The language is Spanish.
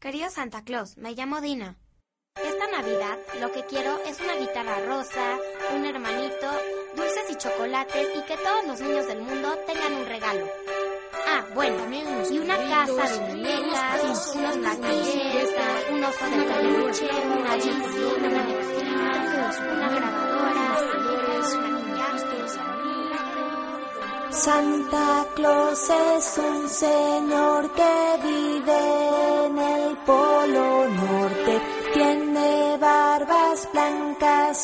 Querido Santa Claus, me llamo Dina. Esta Navidad lo que quiero es una guitarra rosa, un hermanito, dulces y chocolates y que todos los niños del mundo tengan un regalo. Ah, bueno, y una casa de muñecas, unos platillos, un oso de peluche, una Disney, una medicina, una grabadora, Santa Claus es un señor que vive en el Polo Norte.